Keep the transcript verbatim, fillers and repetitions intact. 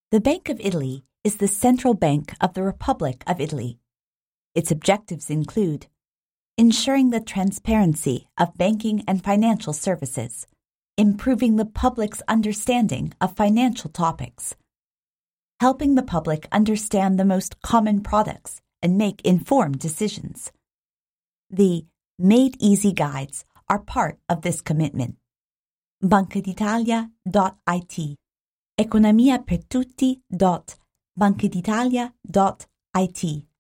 The Bank of Italy is the central bank of the Republic of Italy. Its objectives include ensuring the transparency of banking and financial services, improving the public's understanding of financial topics, helping the public understand the most common products and make informed decisions. The Made Easy guides are part of this commitment. banca d'italia dot it economia per tutti dot banca d'italia dot it